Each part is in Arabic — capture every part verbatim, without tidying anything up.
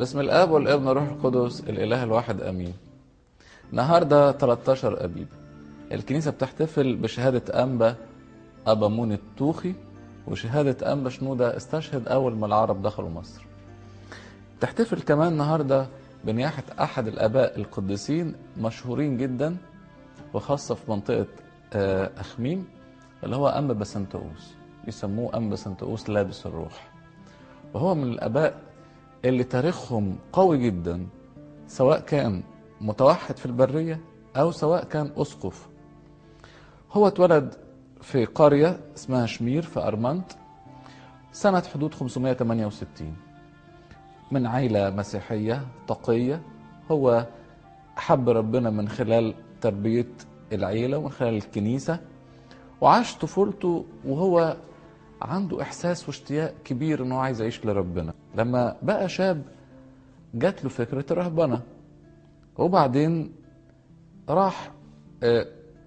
باسم الاب والابن والروح القدس الاله الواحد امين. النهارده تلتاشر ابيب، الكنيسه بتحتفل بشهاده انبا ابامون الطوخي وشهاده انبا شنوده استشهد اول ما العرب دخلوا مصر. تحتفل كمان النهارده بنياحه احد الاباء القديسين مشهورين جدا وخاصه في منطقه اخميم اللي هو انبا بسنتؤوس، يسموه انبا بسنتؤوس لابس الروح، وهو من الاباء اللي تاريخهم قوي جدا، سواء كان متوحد في البرية أو سواء كان أسقف. هو اتولد في قرية اسمها شمير في أرمنت سنة حدود خمسمائة وثمانية وستين من عائلة مسيحية تقية. هو حب ربنا من خلال تربية العيلة ومن خلال الكنيسة، وعاش طفولته وهو عنده إحساس واشتياق كبير إنه عايز يعيش لربنا. لما بقى شاب جات له فكرة الرهبنة، وبعدين راح آه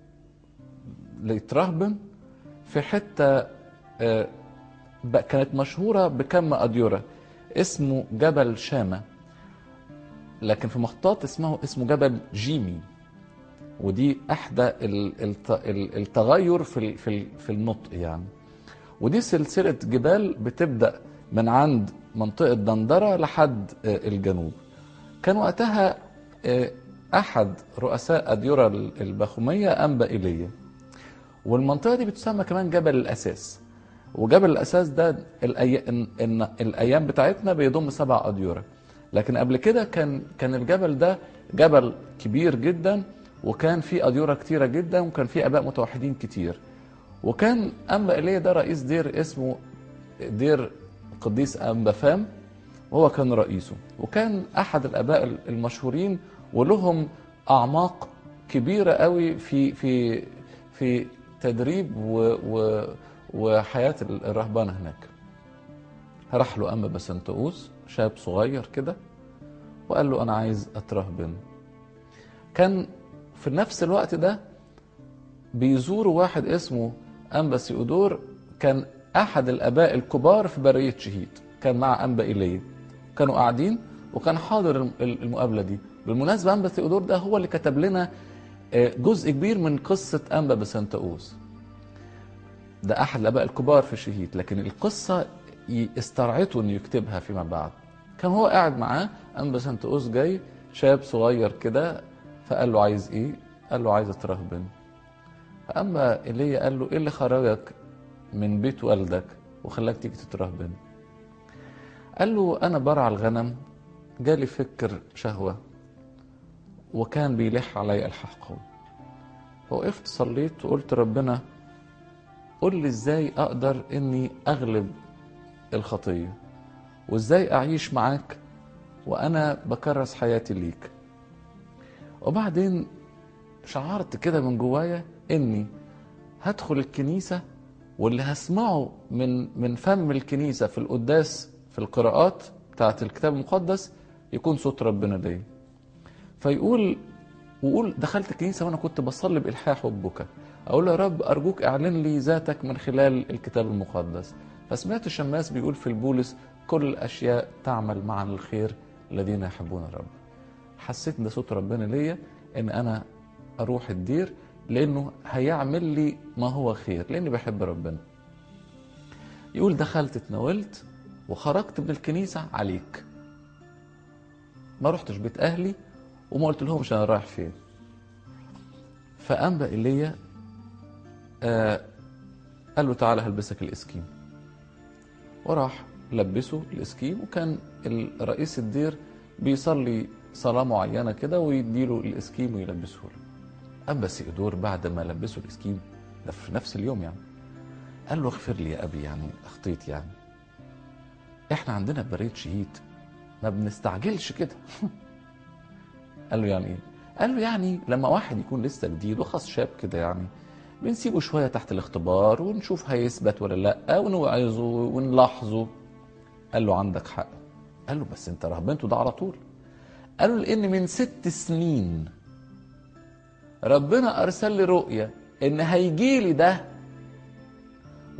ليترهبن في حتة آه كانت مشهورة بكم أديرة اسمه جبل شامة، لكن في مخطوط اسمه اسمه جبل جيمي، ودي احدى التغير في في في النطق يعني. ودي سلسلة جبال بتبدأ من عند منطقة دندرة لحد الجنوب. كان وقتها أحد رؤساء أديرة البخومية أنبا إيليا، والمنطقة دي بتسمى كمان جبل الأساس. وجبل الأساس ده الأي... إن الأيام بتاعتنا بيضم سبع أديرة، لكن قبل كده كان كان الجبل ده جبل كبير جدا، وكان فيه أديرة كتيرة جدا، وكان فيه آباء متوحدين كتير. وكان أنبا إيليا ده رئيس دير اسمه دير قديس أنبا فام، وهو كان رئيسه، وكان أحد الآباء المشهورين ولهم أعماق كبيرة قوي في في في تدريب و و وحياة الرهبانة هناك. راح له أنبا بسنتؤوس شاب صغير كده وقال له أنا عايز أترهبن. كان في نفس الوقت ده بيزوروا واحد اسمه أنبا سيودور، كان أحد الآباء الكبار في برية شهيد، كان مع أنبا إيليا، كانوا قاعدين وكان حاضر المقابلة دي. بالمناسبة أنبا سيودور ده هو اللي كتب لنا جزء كبير من قصة أنبا بسنتؤوس، ده أحد الآباء الكبار في شهيد، لكن القصة استرعته أنه يكتبها فيما بعد. كان هو قاعد معاه أنبا بسنتؤوس جاي شاب صغير كده، فقال له عايز إيه؟ قال له عايز أترهبن. فأنبا إيليا قال له إيه اللي خرجك من بيت والدك وخلاك تيجي تترهبن؟ قال له أنا برع الغنم، جالي فكر شهوة وكان بيلح علي الحاح قوي، فوقفت صليت وقلت ربنا قل لي ازاي اقدر اني اغلب الخطية، وازاي اعيش معاك وانا بكرس حياتي ليك. وبعدين شعرت كده من جوايا اني هدخل الكنيسة، واللي هسمعه من من فم الكنيسة في القداس في القراءات بتاعت الكتاب المقدس يكون صوت ربنا ليا. فيقول وقول دخلت الكنيسة وانا كنت بصلي بإلحاح وببكاء، اقول يا رب ارجوك اعلن لي ذاتك من خلال الكتاب المقدس. فسمعت الشماس بيقول في البولس كل الاشياء تعمل معا للخير الذين يحبون الرب. حسيت ده صوت ربنا ليا ان انا اروح الدير، لانه هيعمل لي ما هو خير، لاني بحب ربنا. يقول دخلت اتناولت وخرجت من الكنيسة عليك، ما رحتش بيت اهلي وما قلت لهمش انا رايح فين. فأنبا إيليا آه قال له تعالى هلبسك الاسكيم، وراح لبسه الاسكيم. وكان رئيس الدير بيصلي صلاة معينة كده ويديله الاسكيم ويلبسه له. أنبا سيودور بعد ما لبسه الاسكيم ده في نفس اليوم يعني قال له اغفر لي يا أبي، يعني أخطيت، يعني احنا عندنا برية شهيد ما بنستعجلش كده. قال له يعني ايه؟ قال له يعني لما واحد يكون لسه جديد وخاص شاب كده يعني بنسيبه شوية تحت الاختبار ونشوف هيثبت ولا لا ونوعظه ونلاحظه. قال له عندك حق. قال له بس انت رهبنته ده على طول. قال له لان من ست سنين ربنا ارسل لي رؤية ان هيجي لي ده،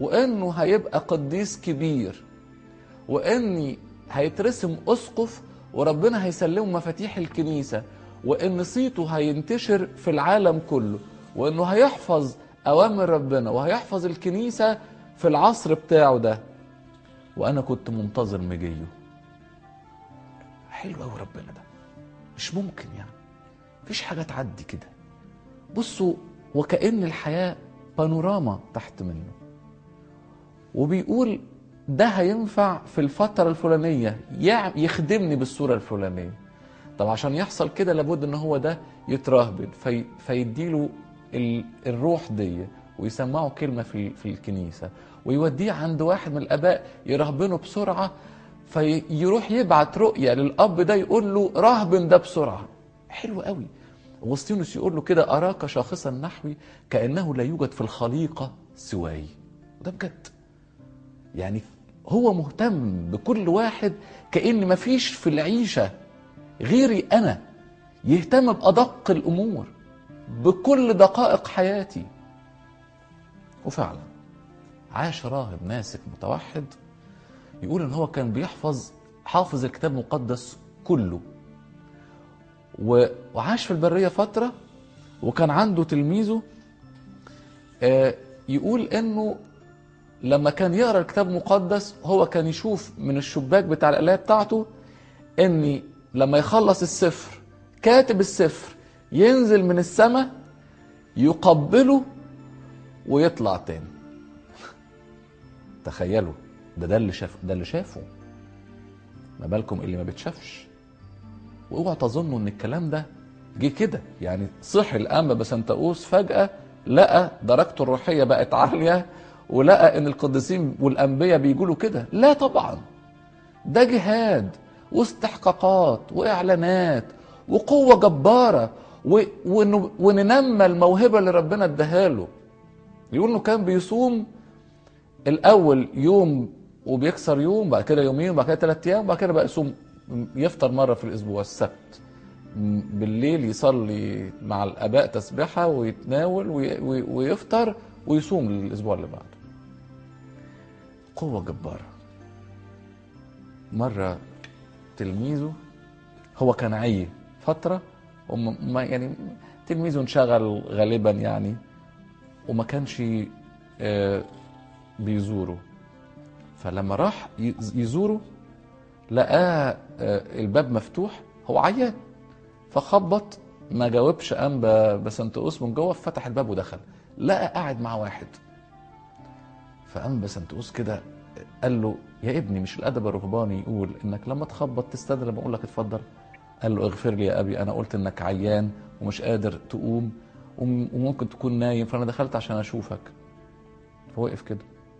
وانه هيبقى قديس كبير، واني هيترسم اسقف، وربنا هيسلمه مفاتيح الكنيسة، وان صيته هينتشر في العالم كله، وانه هيحفظ اوامر ربنا وهيحفظ الكنيسة في العصر بتاعه ده. وانا كنت منتظر مجيه. حلو قوي ربنا ده، مش ممكن يعني، مفيش حاجة تعدي كده. بصوا، وكأن الحياة بانوراما تحت منه، وبيقول ده هينفع في الفترة الفلانية، يخدمني بالصورة الفلانية. طب عشان يحصل كده لابد ان هو ده يترهبن، في فيديله الروح دي ويسمعه كلمة في في الكنيسة، ويوديه عند واحد من الآباء يرهبنه بسرعة، فيروح يبعت رؤية للأب ده يقول له رهبن ده بسرعة. حلو قوي. أغسطينوس يقول له كده: أراك شاخصا نحوي كأنه لا يوجد في الخليقة سواي. وده بجد يعني، هو مهتم بكل واحد كأن مفيش في العيشة غيري أنا، يهتم بأدق الأمور بكل دقائق حياتي. وفعلا عاش راهب ناسك متوحد، يقول ان هو كان بيحفظ حافظ الكتاب المقدس كله، وعاش في البرية فترة، وكان عنده تلميذه يقول انه لما كان يقرأ الكتاب المقدس هو كان يشوف من الشباك بتاع القلاية بتاعته ان لما يخلص السفر كاتب السفر ينزل من السماء يقبله ويطلع تاني. تخيلوا، ده ده اللي شاف ده اللي شافه، ما بالكم اللي ما بتشافش. واوعى تظنوا ان الكلام ده جه كده يعني، صحي الانبا بسنتاوس فجأة لقى درجته الروحية بقت عالية، ولقى ان القديسين والانبياء بيقولوا كده. لا طبعا، ده جهاد واستحقاقات واعلانات وقوة جبارة، وننمى الموهبة اللي ربنا اداها له. يقول انه كان بيصوم الاول يوم وبيكسر يوم، بعد كده يومين، وبعد كده ثلاث ايام، وبعد كده بقى يصوم، يفطر مره في الاسبوع السبت بالليل، يصلي مع الاباء تسبيحه ويتناول ويفطر ويصوم للاسبوع اللي بعده. قوه جباره. مره تلميذه، هو كان عي فتره، وما يعني تلميذه انشغل غالبا يعني، وما كانش بيزوره. فلما راح يزوره لقاه الباب مفتوح، هو عيان، فخبط، ما جاوبش انبا بسنتاوس من جوه، فتح الباب ودخل، لقى قاعد مع واحد. فانبا بسنتاوس كده قال له: يا ابني، مش الادب الرهباني يقول انك لما تخبط تستدعي لما اقول لك اتفضل؟ قال له: اغفر لي يا ابي، انا قلت انك عيان ومش قادر تقوم وممكن تكون نايم، فانا دخلت عشان اشوفك. فوقف كده،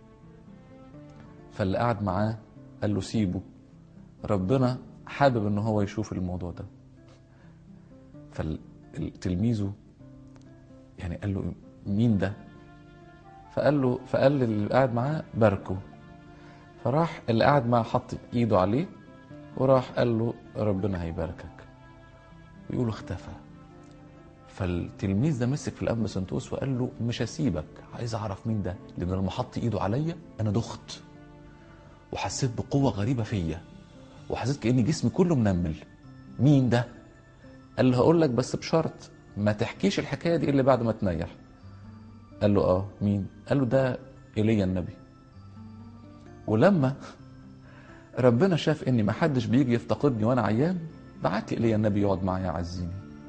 فاللي قاعد معاه قال له: سيبه، ربنا حابب ان هو يشوف الموضوع ده. فالتلميذه يعني قال له: مين ده؟ فقال له فقال اللي قاعد معاه: باركه. فراح اللي قاعد معاه حط ايده عليه وراح قال له: ربنا هيباركك. ويقول اختفى. فالتلميذ ده مسك في الاب بسنتاوس وقال له: مش هسيبك، عايز اعرف مين ده، لان لما حط ايده عليا انا دخت وحسيت بقوه غريبه فيا، وحسيت كأن جسمي كله منمل. مين ده؟ قال له: هقول لك بس بشرط ما تحكيش الحكايه دي الا بعد ما تنيح. قال له: اه مين؟ قال له: ده ايليا النبي. ولما ربنا شاف اني ما حدش بيجي يفتقدني وانا عيان، بعت لي ايليا النبي يقعد معايا يعزيني.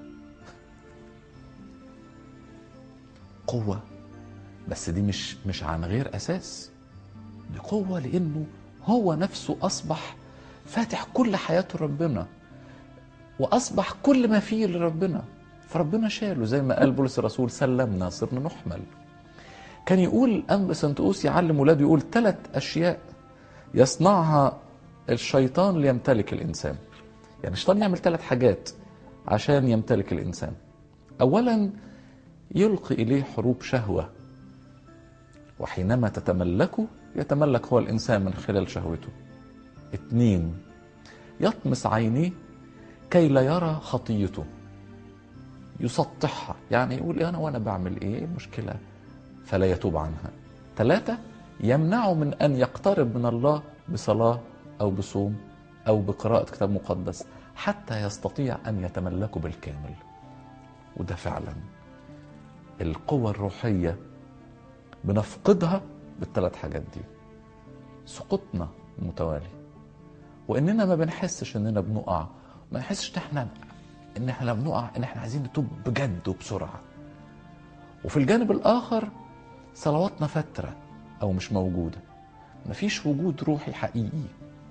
قوه، بس دي مش مش عن غير اساس، دي قوه لانه هو نفسه اصبح فاتح كل حياته ربنا، واصبح كل ما فيه لربنا، فربنا شاله زي ما قال بولس الرسول: سلمنا صرنا نحمل. كان يقول انبا بسنتاوس يعلم ولاده، يقول ثلاث اشياء يصنعها الشيطان ليمتلك الانسان. يعني الشيطان يعمل ثلاث حاجات عشان يمتلك الانسان. اولا، يلقي اليه حروب شهوه، وحينما تتملكه يتملك هو الانسان من خلال شهوته. اثنين، يطمس عينيه كي لا يرى خطيته، يسطحها، يعني يقول انا وانا بعمل ايه المشكله، فلا يتوب عنها. ثلاثة، يمنعه من ان يقترب من الله بصلاه او بصوم او بقراءه كتاب مقدس، حتى يستطيع أن يتملكه بالكامل. وده فعلا القوة الروحية بنفقدها بالثلاث حاجات دي: سقوطنا المتوالي، وإننا ما بنحسش إننا بنقع، ما بنحسش إن إحنا إن إحنا بنقع، إن إحنا عايزين نتوب بجد وبسرعة. وفي الجانب الآخر صلواتنا فترة أو مش موجودة، مفيش وجود روحي حقيقي.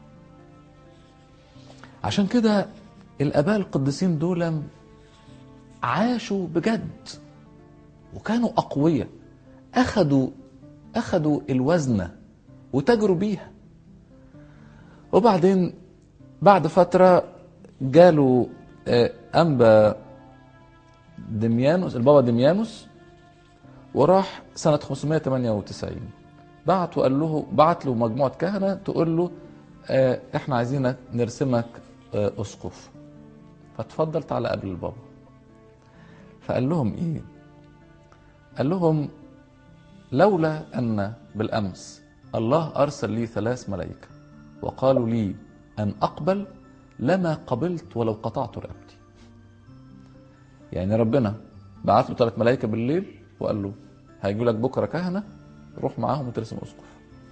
عشان كده الآباء القديسين دول عاشوا بجد وكانوا أقوياء، أخدوا أخدوا الوزنة وتجروا بيها. وبعدين بعد فترة جاله أنبا دميانوس، البابا دميانوس، وراح سنة خمسمائة وثمانية وتسعين بعت وقال له، بعت له مجموعة كهنة تقول له اه احنا عايزينك نرسمك اه اسقف، فتفضل تعالى قبل البابا. فقال لهم ايه؟ قال لهم لولا ان بالامس الله ارسل لي ثلاث ملائكة وقالوا لي ان اقبل لما قبلت ولو قطعت رقبتي. يعني ربنا بعت له ثلاث ملائكة بالليل وقال له هيجوا لك بكره كهنه، روح معاهم وترسم اسقف.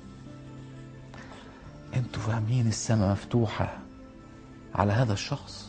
انتوا فاهمين السماء مفتوحه على هذا الشخص،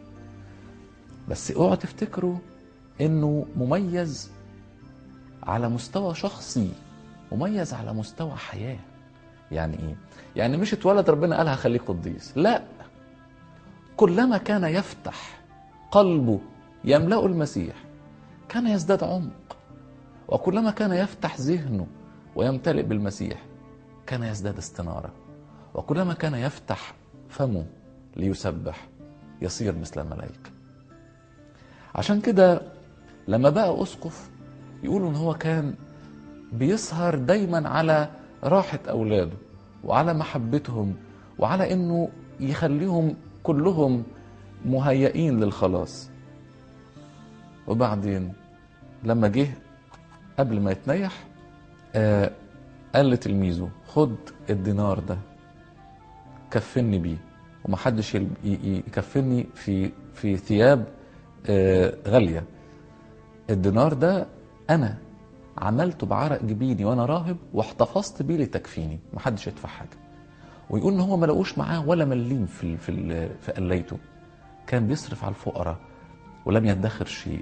بس اوعوا تفتكروا انه مميز على مستوى شخصي، مميز على مستوى حياه. يعني ايه؟ يعني مش اتولد ربنا قال هخليه قديس، لا، كلما كان يفتح قلبه يملأ المسيح كان يزداد عمق، وكلما كان يفتح ذهنه ويمتلئ بالمسيح كان يزداد استنارة، وكلما كان يفتح فمه ليسبح يصير مثل الملائكة. عشان كده لما بقى أسقف يقولوا ان هو كان بيسهر دايما على راحة أولاده وعلى محبتهم وعلى انه يخليهم كلهم مهيئين للخلاص. وبعدين لما جه قبل ما يتنيح آه قال لتلميذه خد الدينار ده كفني بيه، ومحدش يكفني في في ثياب آه غالية. الدينار ده انا عملته بعرق جبيني وانا راهب واحتفظت بيه لتكفيني، محدش يدفع حاجة. ويقول ان هو ما لقوش معاه ولا مليم في في في قليته، كان بيصرف على الفقراء ولم يدخر شيء.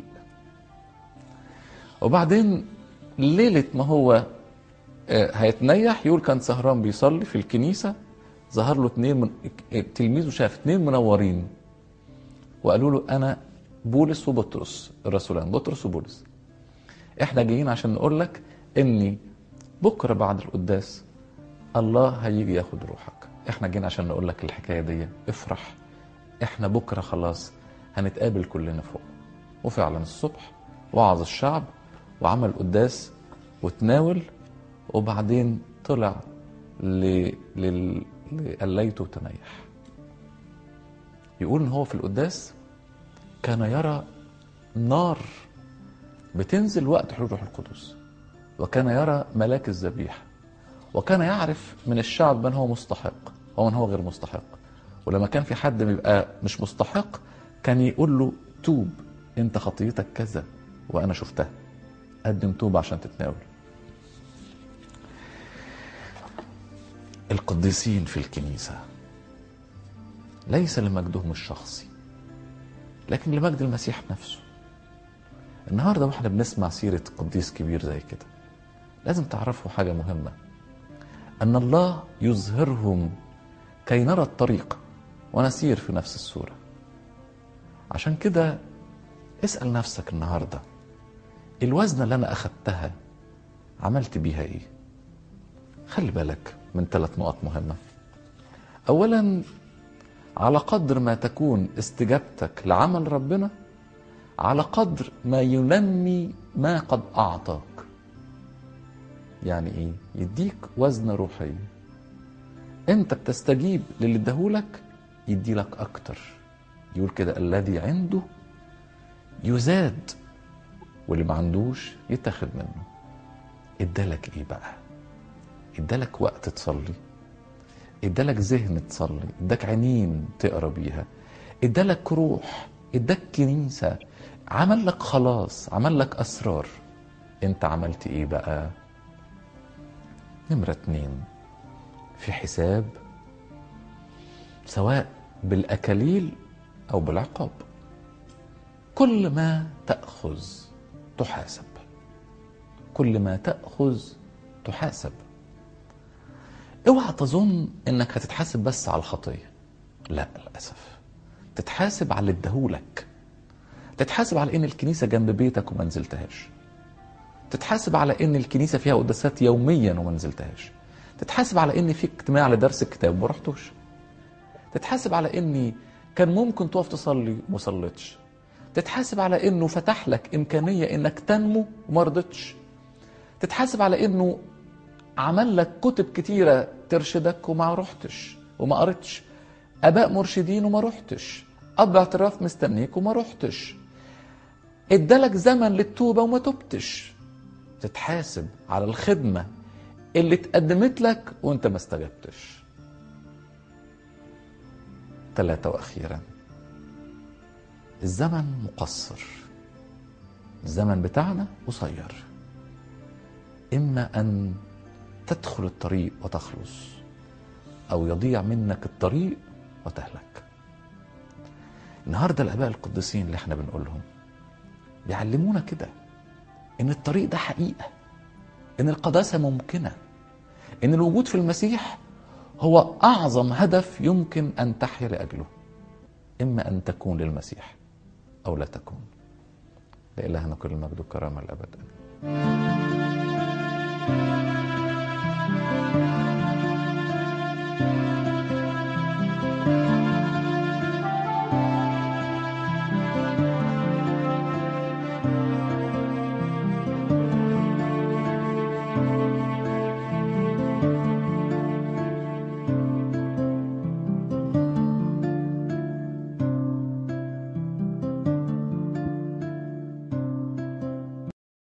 وبعدين ليلة ما هو هيتنيح يقول كان سهران بيصلي في الكنيسة، ظهر له اتنين من تلميذه، شاف اتنين منورين وقالوا له انا بولس وبطرس الرسولان، بطرس وبولس، احنا جايين عشان نقول لك اني بكره بعد القداس الله هيجي ياخد روحك، احنا جايين عشان نقول لك الحكايه دي، افرح، احنا بكره خلاص هنتقابل كلنا فوق. وفعلا الصبح وعظ الشعب وعمل قداس وتناول، وبعدين طلع ل لل ليته تنيح. يقول ان هو في القداس كان يرى نار بتنزل وقت حلول روح القدس، وكان يرى ملاك الذبيحه، وكان يعرف من الشعب من هو مستحق ومن هو غير مستحق. ولما كان في حد بيبقى مش مستحق كان يقول له توب، انت خطيتك كذا وانا شفتها، قدم توب عشان تتناول. القديسين في الكنيسة ليس لمجدهم الشخصي لكن لمجد المسيح نفسه. النهاردة واحنا بنسمع سيرة قديس كبير زي كده لازم تعرفوا حاجة مهمة، أن الله يظهرهم كي نرى الطريق ونسير في نفس الصورة. عشان كده اسأل نفسك النهاردة، الوزنة اللي أنا أخدتها عملت بيها إيه؟ خلي بالك من ثلاث نقط مهمة. أولا، على قدر ما تكون استجابتك لعمل ربنا على قدر ما ينمي ما قد أعطاك. يعني إيه؟ يديك وزنة روحية، أنت بتستجيب للي اداهولك يدي لك أكتر. يقول كده الذي عنده يزاد واللي ما عندوش يتاخد منه. ادالك إيه بقى؟ ادالك وقت تصلي، ادالك ذهن تصلي، اداك عينين تقرا بيها، ادالك روح، اداك كنيسة، عمل لك خلاص، عمل لك اسرار. انت عملت ايه بقى؟ نمرة اتنين، في حساب سواء بالاكاليل او بالعقاب. كل ما تأخذ تحاسب، كل ما تأخذ تحاسب. اوعى تظن انك هتتحاسب بس على الخطية، لا للأسف، تتحاسب على اللي اداهولك، تتحاسب على ان الكنيسة جنب بيتك وما نزلتهاش، تتحاسب على ان الكنيسة فيها قداسات يوميا وما نزلتهاش، تتحاسب على ان في اجتماع لدرس الكتاب وما رحتوش، تتحاسب على اني كان ممكن تقف تصلي وما صليتش، تتحاسب على انه فتح لك امكانية انك تنمو وما رضتش، تتحاسب على انه عمل لك كتب كتيرة ترشدك وما رحتش وما قريتش، اباء مرشدين وما رحتش، اب اعتراف مستنيك وما رحتش، ادالك زمن للتوبة وما تبتش. تتحاسب على الخدمة اللي اتقدمت لك وانت ما استجبتش. ثلاثة واخيرا، الزمن مقصر، الزمن بتاعنا قصير، اما ان تدخل الطريق وتخلص او يضيع منك الطريق وتهلك. النهارده الاباء القديسين اللي احنا بنقولهم بيعلمونا كده ان الطريق ده حقيقة، ان القداسة ممكنة، ان الوجود في المسيح هو اعظم هدف يمكن ان تحيا لاجله. اما ان تكون للمسيح او لا تكون. لإلهنا كل المجد والكرامة الابد.